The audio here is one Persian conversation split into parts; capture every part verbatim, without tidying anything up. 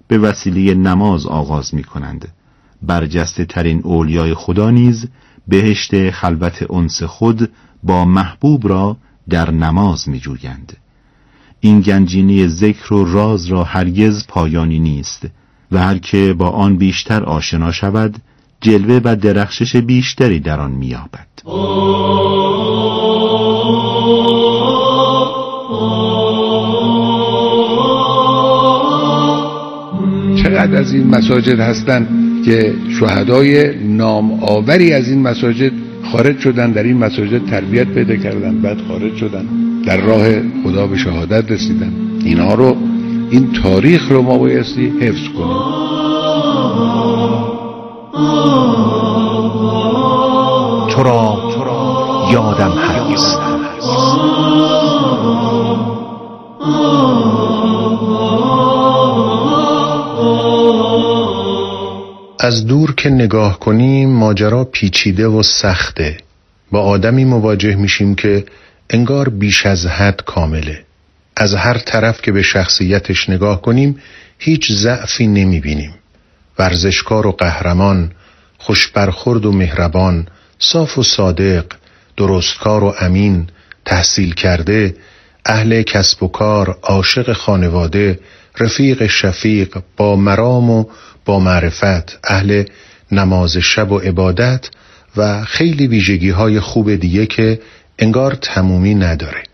به وسیله نماز آغاز می کنند. برجسته ترین اولیای خدا نیز بهشت خلوت انس خود با محبوب را در نماز می جویند. این گنجینه ذکر و راز را هرگز پایانی نیست و هر که با آن بیشتر آشنا شود جلوه و درخشش بیشتری در آن می‌یابد. چقدر از این مساجد هستند که شهدای نام آوری از این مساجد خارج شدن، در این مساجد تربیت پیدا کردن، بعد خارج شدن، در راه خدا به شهادت رسیدن. اینها رو، این تاریخ رو ما بایستی حفظ کنیم. تو را یادم هرگز از دور که نگاه کنیم ماجرا پیچیده و سخته. با آدمی مواجه میشیم که انگار بیش از حد کامله. از هر طرف که به شخصیتش نگاه کنیم هیچ ضعفی نمیبینیم. ورزشکار و قهرمان، خوشبرخورد و مهربان، صاف و صادق، درستکار و امین، تحصیل کرده، اهل کسب و کار، عاشق خانواده، رفیق شفیق، با مرام و با معرفت، اهل نماز شب و عبادت و خیلی ویژگی های خوب دیگه که انگار تمومی نداره.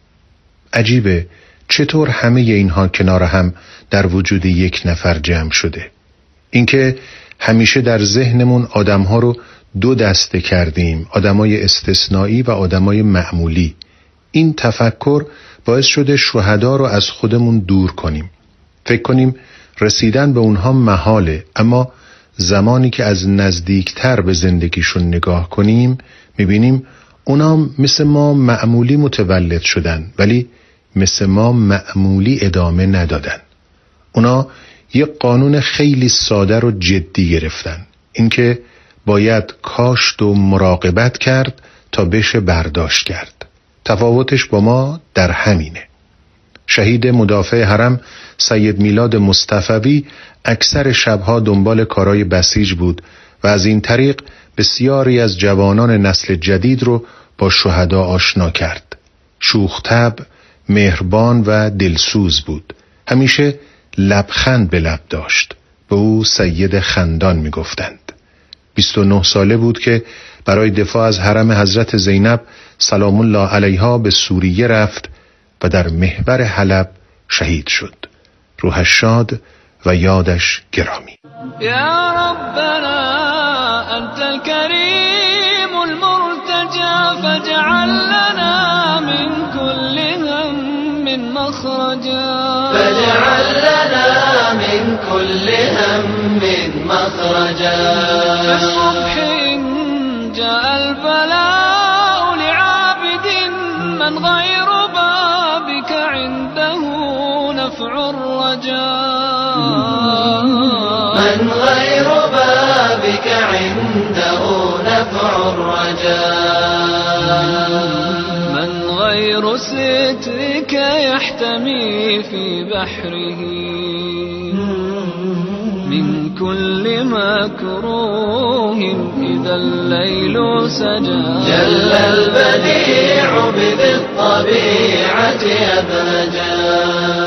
عجیبه چطور همه اینها کنار هم در وجود یک نفر جمع شده. اینکه همیشه در ذهنمون آدمها رو دو دسته کردیم، آدمای استثنایی و آدمای معمولی. این تفکر باعث شده شهدا رو از خودمون دور کنیم. فکر کنیم رسیدن به اونها محاله، اما زمانی که از نزدیکتر به زندگیشون نگاه کنیم میبینیم اونا مثل ما معمولی متولد شدن ولی مثل ما معمولی ادامه ندادن. اونا یک قانون خیلی ساده رو جدی گرفتن، اینکه باید کاشت و مراقبت کرد تا بشه برداشت کرد. تفاوتش با ما در همینه. شهید مدافع حرم سید میلاد مصطفوی اکثر شبها دنبال کارای بسیج بود و از این طریق بسیاری از جوانان نسل جدید رو با شهدا آشنا کرد. شوخ‌طبع، مهربان و دلسوز بود. همیشه لبخند به لب داشت. به او سید خندان می گفتند. بیست و نه ساله بود که برای دفاع از حرم حضرت زینب سلام الله علیها به سوریه رفت و در محور حلب شهید شد. روحش شاد و یادش گرامی. یا ربنا انت الكریم المرتجى فاجعل لنا من كل هم مخرجا فاجعل لنا من كل هم مخرجا فالصبح جاء البلاء لعابد من غير بابك عنده نفع الرجاء من غير بابك عنده نفع الرجاء من غير سترك يحتمي في بحره من كل مكروه إذا الليل سجى جل البديع بذي الطبيعة أبهجا.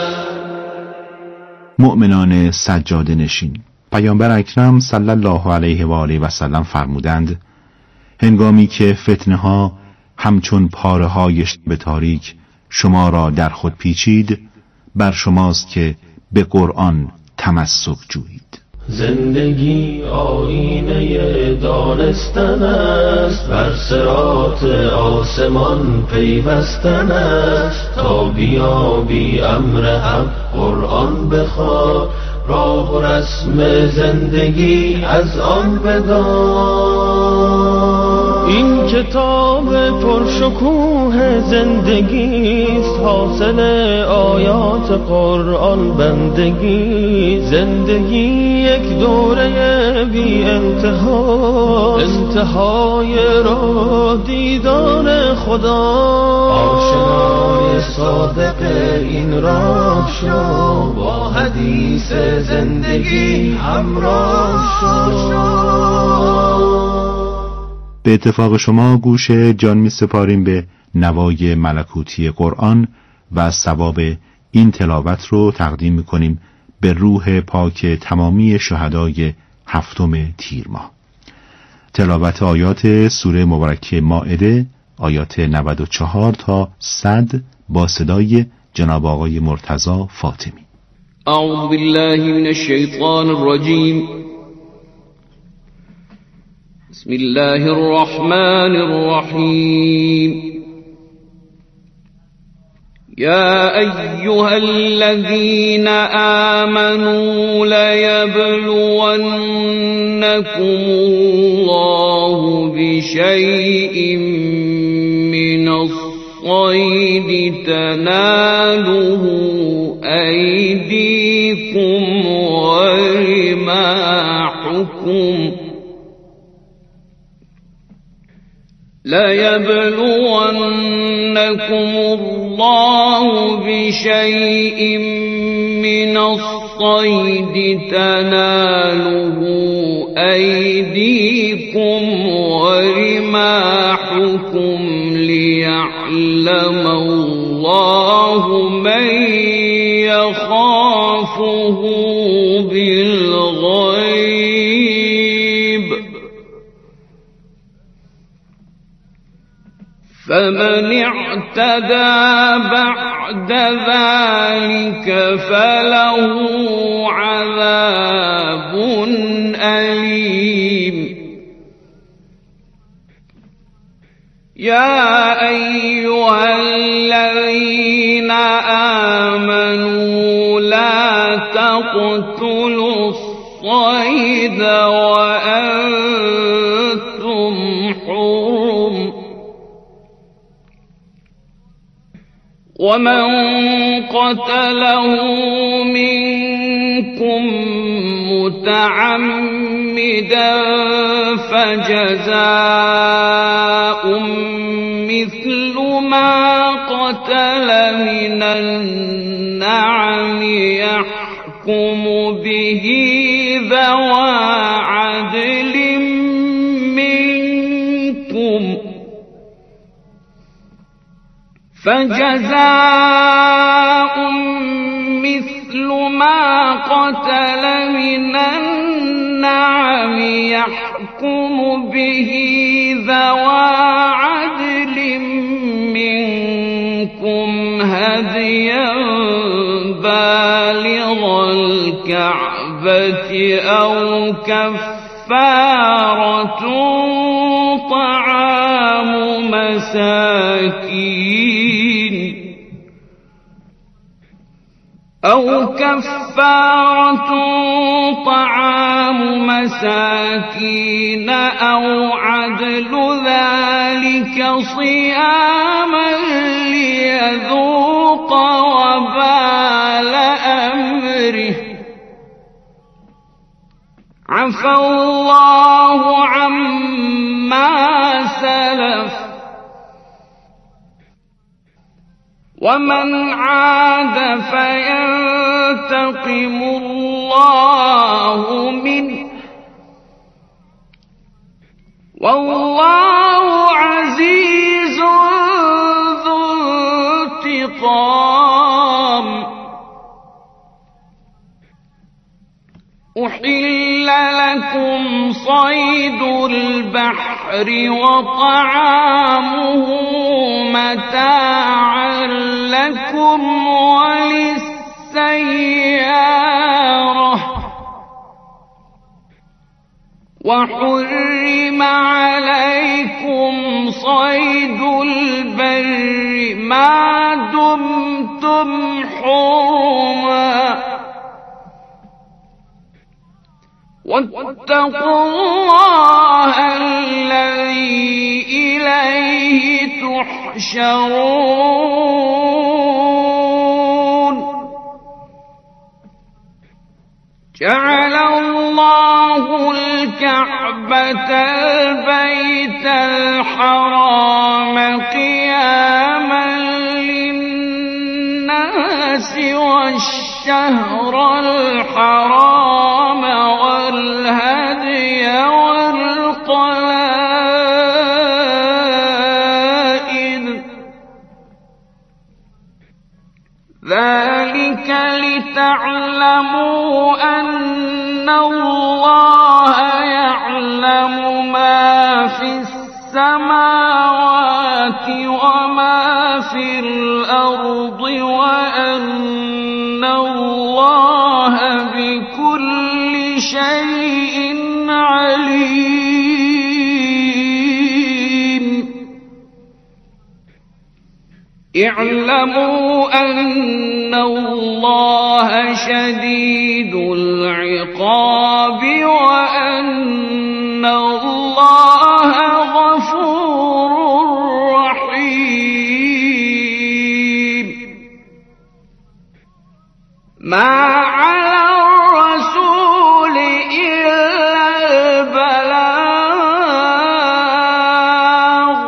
مؤمنان سجاده نشین، پیامبر اکرم صلی الله علیه و آله و سلم فرمودند هنگامی که فتنه ها همچون پاره های شب تاریک شما را در خود پیچید، بر شماست که به قرآن تمسک جویید. زندگی آینه دانستن است، بر صراط آسمان پیوستن است، تا بیابی امر حق قرآن بخوان، راه و رسم زندگی از آن بدان. این کتاب پرشکوه زندگیست، حاصل آیات قرآن بندگی. زندگی یک دوره بی انتها، انتهای را دیدار خدا. آشنای صادق این راه شو، با حدیث زندگی همراه شو. به اتفاق شما گوش جان می سپاریم به نوای ملکوتی قرآن و ثواب این تلاوت رو تقدیم می کنیم به روح پاک تمامی شهدای هفتم تیر ماه. تلاوت آیات سوره مبارکه مائده آیات نود و چهار تا صد با صدای جناب آقای مرتضی فاطمی. اعوذ بالله من الشیطان الرجیم. بسم الله الرحمن الرحیم. يا أيها الذين آمنوا ليبلونكم الله بشيء من الصيد تناله أيديكم ورماحكم ليبلونكم الله بشيء من الصيد تناله أيديكم ورماحكم ليعلم الله من يخافه بالغيب. فمن اعتدى بعد ذلك فله عذاب أليم. يا أيها الذين آمنوا لا تقتلوا الصيد وأنتم حرم، ومن قتله منكم متعمدا فجزاء مثل ما قتل من النعم يحكم به ذوى عدل منكم، فجزاء مثل ما قتل من النعم يحكم به ذوى عدل منكم هديا بالغ الكعبة أو كفارة طعام مساكين أو كفارة طعام مساكين أو عدل ذلك صياما ليذوق وبال أمره. عفى الله عما سلف ومن عاد فينتقم الله منه والله عزيز ذو انتقام. أحل لكم صيد البحر وطعامه متاعا لكم وللسيارة، وحرم عليكم صيد البر ما دمتم حرما، واتقوا الله الذي إليه تحشرون جعل الله الكعبة البيت الحرام قياما للناس والشهر الحرام والهدي والقلائد ذلك لتعلموا أن الله يعلم ما في السماوات وما في الأرض وأن الله بكل شيء عليم اعلموا أن الله شديد العقاب وأن الله غفور رحيم ما على الرسول إلا البلاغ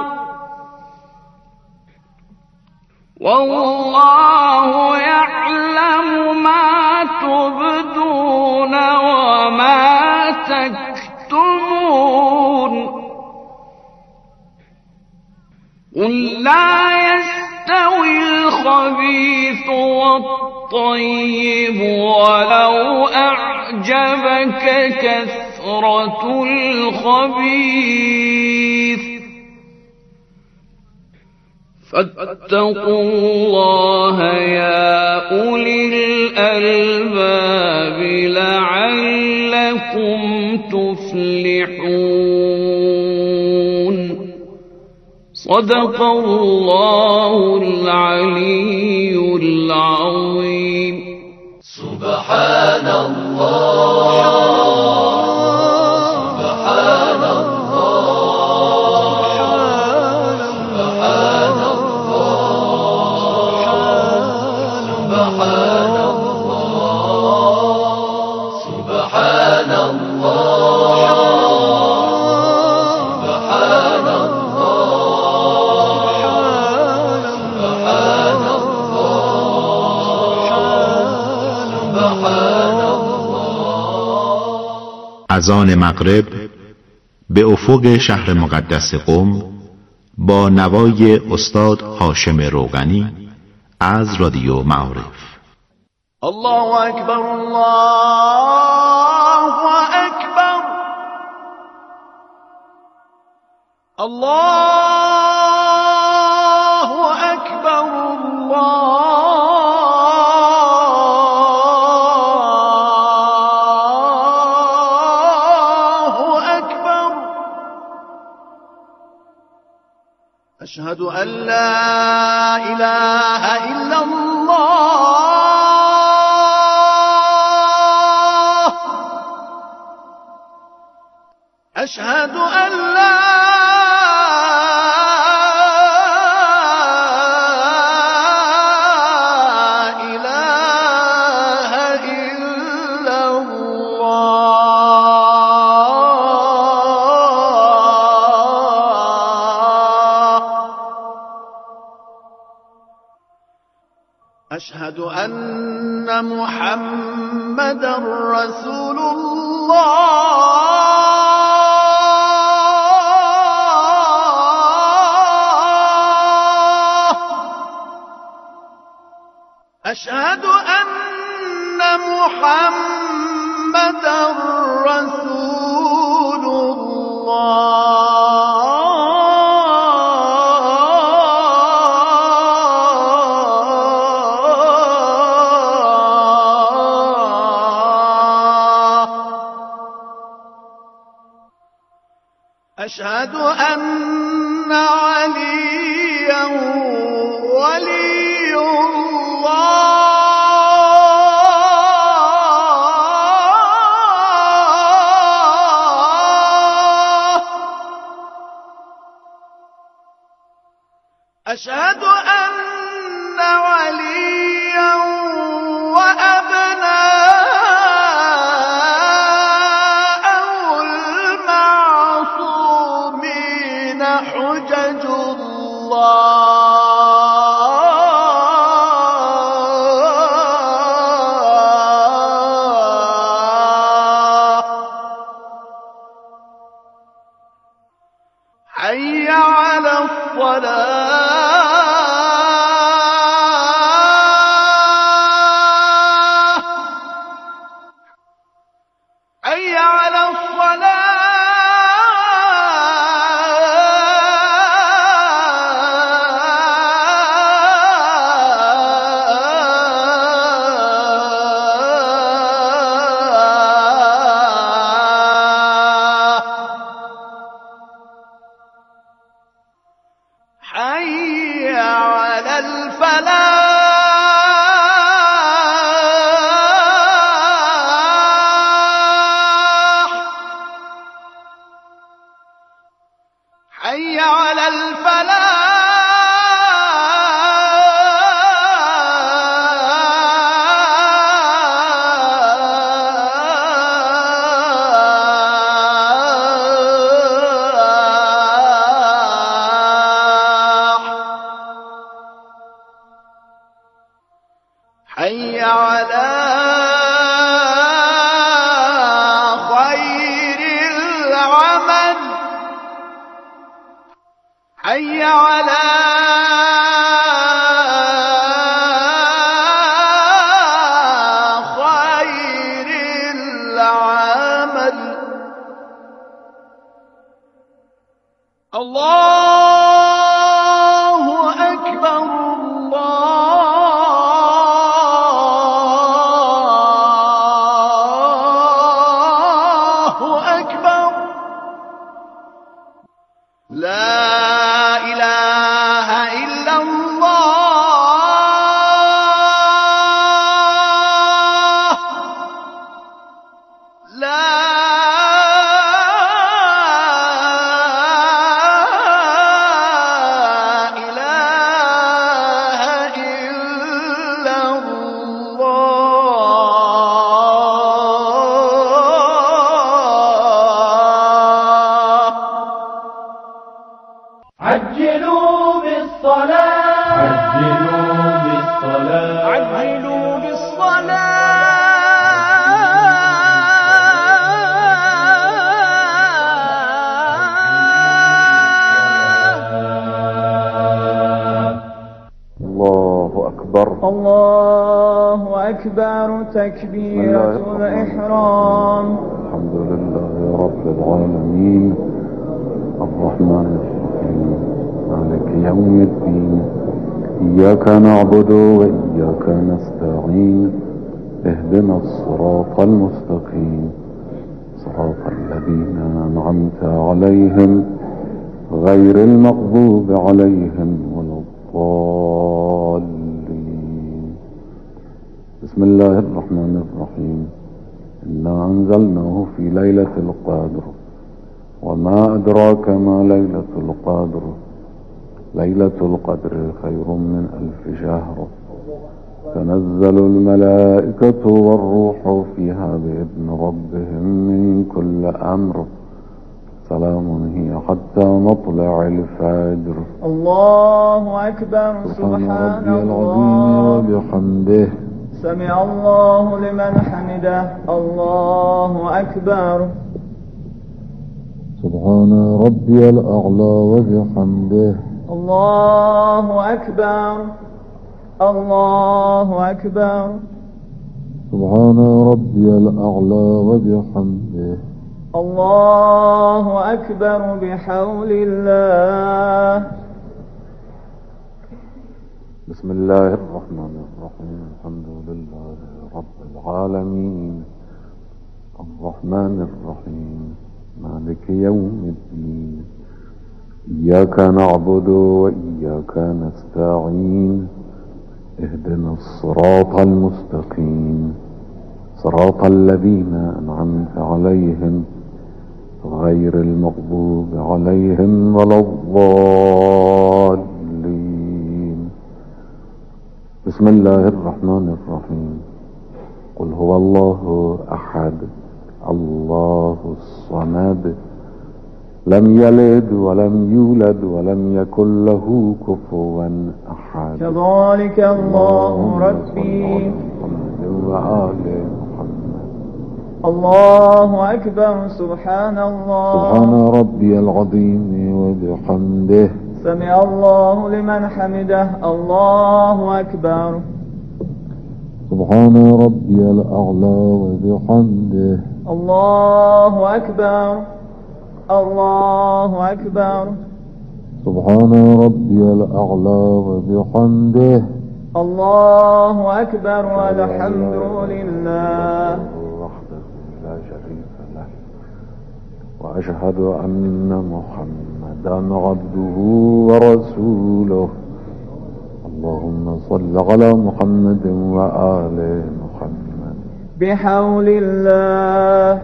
والله يعلم ما تبدون وما تكتمون قل لا يستوي الخبيث والطيب ولو أعجبك كثرة الخبيث فاتقوا الله يا أولي الألباب لعلكم تفلحون صدق الله العلي العظيم سبحان الله سبحان الله سبحان الله سبحان الله سبحان الله از آن مغرب به افق شهر مقدس قم با نوای استاد هاشم روغنی از رادیو معارف. الله اکبر الله اکبر الله اکبر الله اکبر اشهد ان لا اله الا الله اشهد ان لا اله الا الله اشهد ان محمدا رسول الله أشهد أن محمدا رسول الله أشهد أن عليا ولي الله أشهد أن وليا وأبناء المعصومين حجج الله حي على الصلاة حي على حي على الفلاح حي على حي على خير العمل حي على خير العمل الله أكبر لا إله إلا الله لا إله إلا الله عجلوا بالصلاة عجلوا بالصلاة عجلوا بالصلاة الله أكبر الله أكبر تكبيرة الإحرام. الحمد لله رب العالمين الرحمن الرحيم مالك يوم الدين إياك نعبد وإياك نستعين اهدنا الصراط المستقيم صراط الذين أنعمت عليهم غير المغضوب عليهم ولا الضالين. بسم الله الرحمن الرحيم إنا أنزلناه في ليلة القدر وما أدراك ما ليلة القدر ليلة القدر خير من ألف شهر تنزل الملائكة والروح فيها بإذن ربهم من كل أمر سلام هي حتى مطلع الفجر. الله أكبر. سبحان ربي العظيم وبحمده سمع الله لمن حمده. الله أكبر. سبحان ربي الأعلى وبحمده. الله أكبر. الله أكبر. سبحان ربي الأعلى وبحمده. الله أكبر بحول الله. بسم الله الرحمن الرحيم الحمد لله رب العالمين الرحمن الرحيم مالك يوم الدين إياك نعبد وإياك نستعين اهدنا الصراط المستقيم صراط الذين أنعمت عليهم غير المغضوب عليهم ولا الضالين. بسم الله الرحمن الرحیم. قل هو الله احد الله الصمد لم یلد ولم یولد ولم یکن له کفوا احد. كذلك الله ربي و آل محمد. الله أكبر. سبحان الله سبحان ربي العظيم وبحمده. سمع الله لمن حمده. الله أكبر. سبحان ربي الأعلى وبحمده. الله أكبر. الله أكبر. سبحان ربي الأعلى وبحمده. الله أكبر والحمد لله وحده لا شريك له وأشهد أن محمدا عبده ورسوله. اللهم صل على محمد وآل محمد. بحول الله.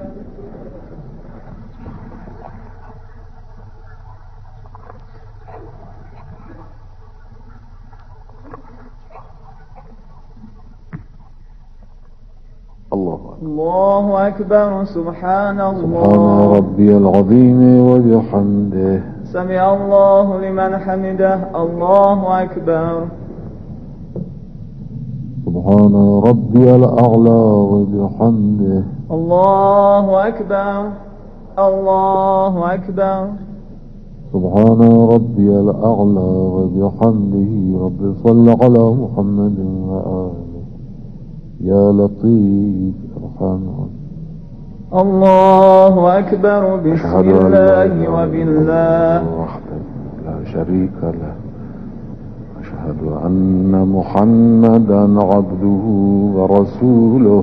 الله أكبر. الله أكبر. سبحان الله سبحان ربي العظيم وبحمده. سمع الله لمن حمده. الله أكبر. سبحان ربي الأعلى وبحمده. الله أكبر. الله أكبر. سبحان ربي الأعلى وبحمده. رب صل على محمد وآله. يا لطيف ارحم. الله أكبر. بسم الله وبالله وحده لا شريك له. أشهد أن محمدا عبده ورسوله.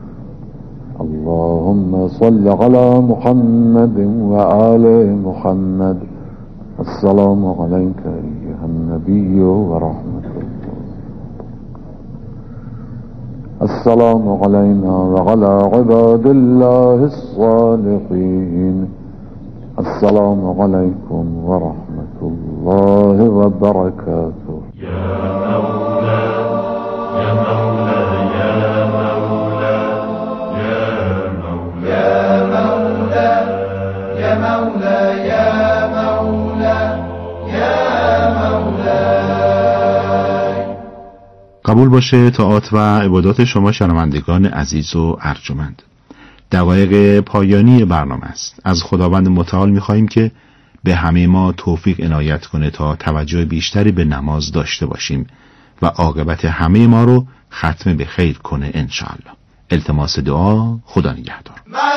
اللهم صل على محمد وآل محمد. السلام عليك أيها النبي ورحمة الله. السلام علينا وعلى عباد الله الصالحين. السلام عليكم ورحمة الله وبركاته. يا مولا يا مولا يا مولا يا مولا يا مولا يا مولا يا مولا. قبول باشه طاعات و عبادات شما شنوندگان عزیز و ارجمند. دقایق پایانی برنامه است. از خداوند متعال می‌خواهیم که به همه ما توفیق عنایت کنه تا توجه بیشتری به نماز داشته باشیم و عاقبت همه ما رو ختم به خیر کنه انشاءالله. التماس دعا. خدا نگهدار.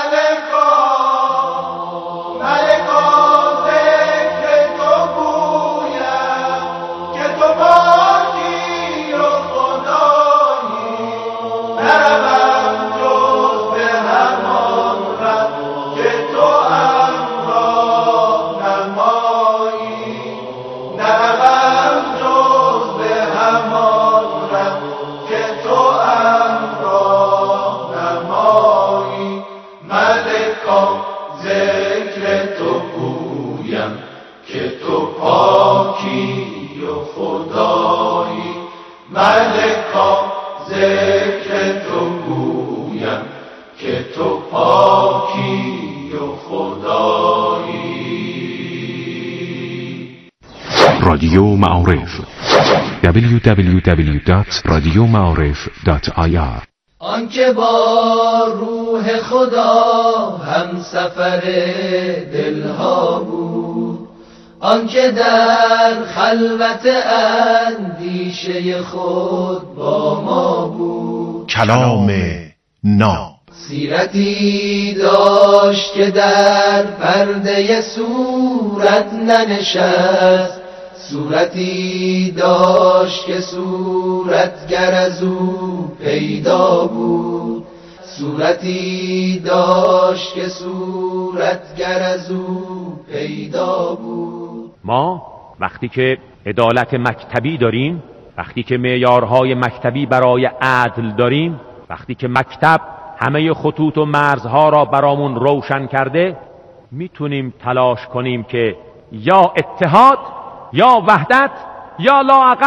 رادیو معارف دبلیو دبلیو دبلیو دات رادیو معارف دات آی آر. آنکه با روح خدا هم سفر دلها بود، آنکه در خلوت اندیشه خود با ما بود. کلام نا سیرتی داشت که در پرده صورت ننشست، صورتی داشت که صورتگر از او پیدا بود، صورتی داشت که صورتگر از او پیدا بود. ما وقتی که عدالت مکتبی داریم، وقتی که معیارهای مکتبی برای عدل داریم، وقتی که مکتب همه خطوط و مرزها را برامون روشن کرده، میتونیم تلاش کنیم که یا اتحاد یا وحدت یا لااقل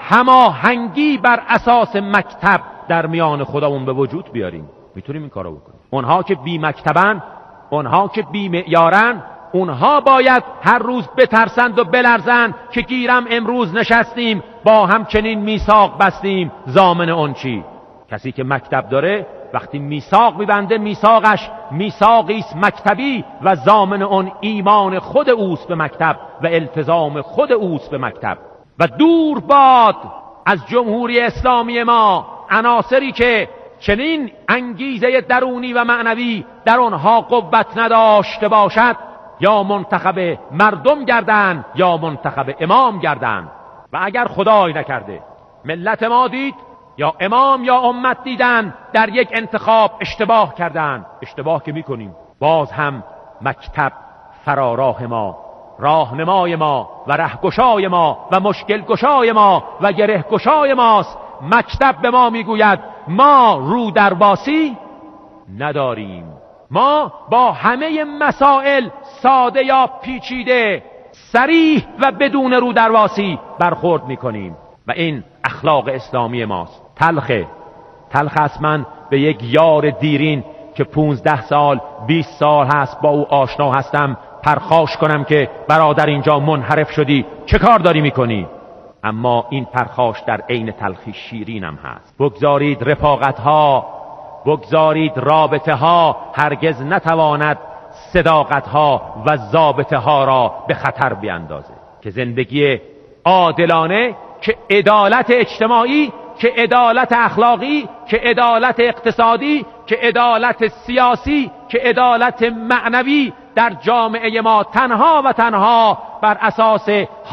هماهنگی بر اساس مکتب در میان خودمون به وجود بیاریم. میتونیم این کارو بکنیم. اونها که بی مکتبن، اونها که بی معیارن، اونها باید هر روز بترسند و بلرزند که گیرم امروز نشستیم با هم چنین میثاق بستیم، ضامن اون چی؟ کسی که مکتب داره وقتی میثاق میبنده، میثاقش میثاقی است مکتبی و ضامن اون ایمان خود اوست به مکتب و التزام خود اوست به مکتب. و دور باد از جمهوری اسلامی ما عناصری که چنین انگیزه درونی و معنوی در آنها قوت نداشته باشد، یا منتخب مردم گردن یا منتخب امام گردن. و اگر خدای نکرده ملت ما دید یا امام یا امت دیدن در یک انتخاب اشتباه کردن، اشتباه که میکنیم، باز هم مکتب فراراه ما، راهنمای ما و رهگشای ما و مشکل گشای ما و گره گشای ماست. مکتب به ما میگوید ما رو درباسی نداریم، ما با همه مسائل ساده یا پیچیده، صریح و بدون رو درواسی برخورد میکنیم و این اخلاق اسلامی ماست. تلخه تلخ است من به یک یار دیرین که پونزده سال بیست سال هست با او آشنا هستم پرخاش کنم که برادر اینجا منحرف شدی، چه کار داری میکنی؟ اما این پرخاش در عین تلخی شیرین هم هست. بگذارید رفاقت ها، بگذارید رابطه ها هرگز نتواند صداقت ها و ضابطه ها را به خطر بیاندازه. که زندگی عادلانه، که عدالت اجتماعی، که عدالت اخلاقی، که عدالت اقتصادی، که عدالت سیاسی، که عدالت معنوی در جامعه ما تنها و تنها بر اساس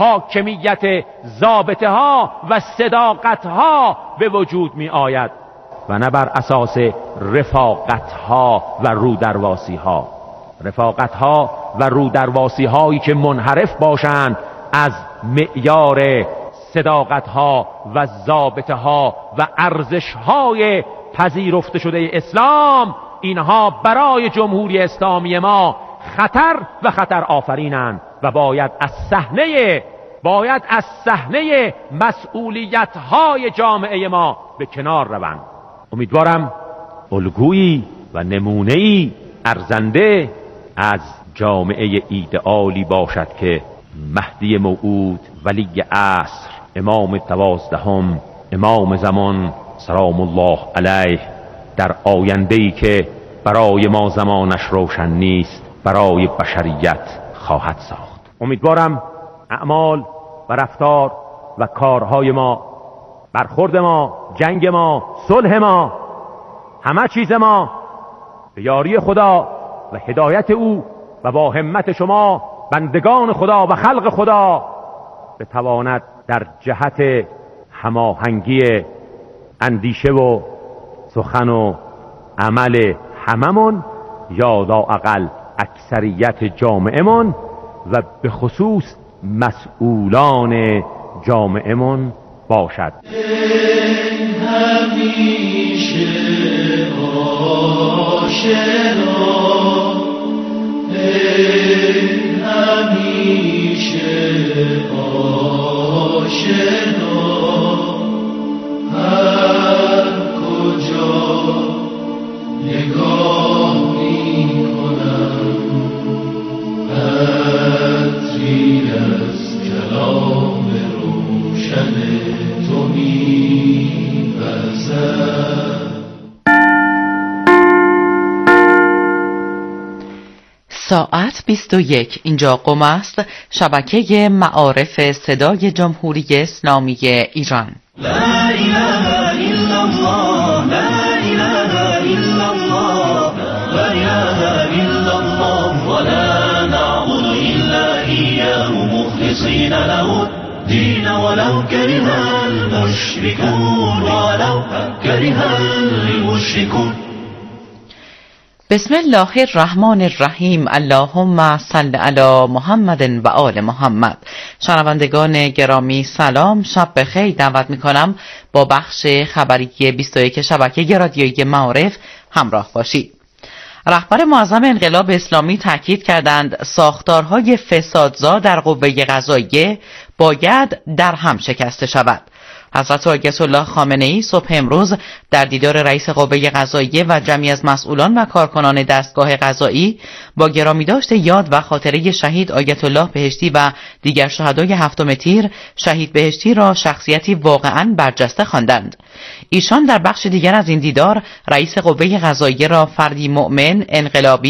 حاکمیت ضابطه ها و صداقت ها به وجود می آید و نه بر اساس رفاقت ها و رودرواسی ها. رفاقت ها و رودرواسی هایی که منحرف باشند از معیار صداقت ها و ضابطه ها و ارزش های پذیرفته شده اسلام، اینها برای جمهوری اسلامی ما خطر و خطر آفرینند و باید از صحنه باید از صحنه مسئولیت های جامعه ما به کنار روند. امیدوارم الگویی و نمونه‌ای ارزنده از جامعه ایدئالی باشد که مهدی موعود، ولی عصر، امام دوازدهم، امام زمان سلام الله علیه در آینده‌ای که برای ما زمانش روشن نیست برای بشریت خواهد ساخت. امیدوارم اعمال و رفتار و کارهای ما، برخورد ما، جنگ ما، صلح ما، همه چیز ما به یاری خدا و هدایت او و با همت شما بندگان خدا و خلق خدا بتواند در جهت هماهنگی اندیشه و سخن و عمل هممون یا لااقل اکثریت جامعهمون و به خصوص مسئولان جامعهمون باشد. همیشه آشنا، همیشه آشنا، هر کجا نگاه می کنم عطری از کلام روشن تو می وزد. ساعت بیست و یک. اینجا قم است، شبکه معارف صدای جمهوری اسلامی ایران. لا اله الا الله، لا اله الا الله، لا اله الا الله، ولا نعبد الا اياه مخلصين له الدين ولو كره المشركون، ولو كره المشركون. بسم الله الرحمن الرحیم. اللهم صل علی محمد و آل محمد. شنوندگان گرامی سلام، شب بخیر. دعوت میکنم با بخش خبری بیست و یک شبکه رادیویی معارف همراه باشید. رهبر معظم انقلاب اسلامی تاکید کردند ساختارهای فسادزا در قوه قضاییه باید در هم شکسته شود. حضرت آیت الله خامنه‌ای صبح امروز در دیدار رئیس قوه قضاییه و جمعی از مسئولان و کارکنان دستگاه قضایی با گرامیداشت یاد و خاطره شهید آیت الله بهشتی و دیگر شهدای هفتم تیر، شهید بهشتی را شخصیتی واقعاً برجسته خواندند. ایشان در بخش دیگر از این دیدار رئیس قوه قضاییه را فردی مؤمن، انقلابی